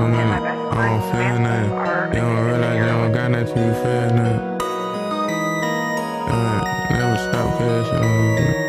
on money, I don't feel nothing. You don't realize you don't got nothing till you feel nothing. Never stop cash on me.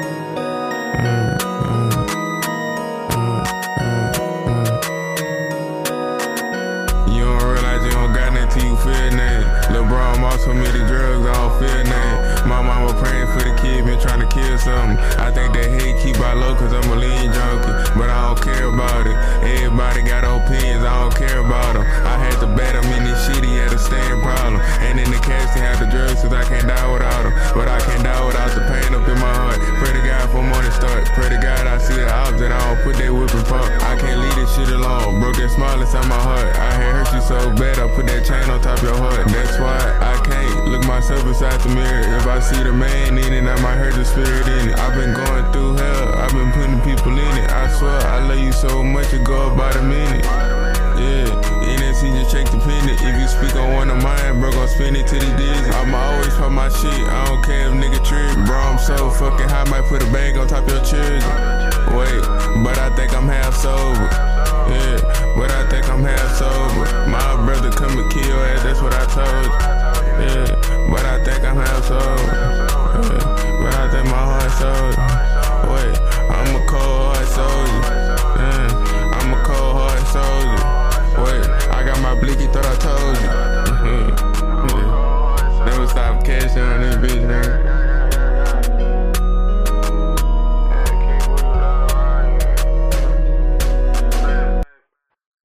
You don't realize you don't got nothing till you feel nothing. Lil' bro, I'm also me the drugs, I don't feel nothing. My mama praying for the kid, been trying to kill something. I think that hate keep out low cause I'm a lean junkie, but I don't care about it. Everybody got opinions, I don't care about them. I had to bet them in this shit, he had a stand problem. And in the cash they have the drugs cause I can't die without them. But I can't die without the pain up in my heart. Pray to God for morning start. Pray to God I see the odds that I don't put that whip in park. I can't leave this shit alone, broke that smile inside my heart. I had hurt you so bad, I put that chain on top of your heart. That's why I can't look myself inside the mirror. If I see the man in it, I might hurt the spirit in it. I've been going through hell, I've been putting people in it. I swear I love you so much, it go about a minute. Yeah, NSC just check the pendant. If you speak on one of mine, bro, gon' spend it till he dizzy. I'ma always pop my shit, I don't care if nigga trip. Bro, I'm so fucking high, might put a bag on top of your children. Wait, but I think I'm half sober. Yeah, but I think I'm half sober. My brother come and kill your ass, that's what I told you.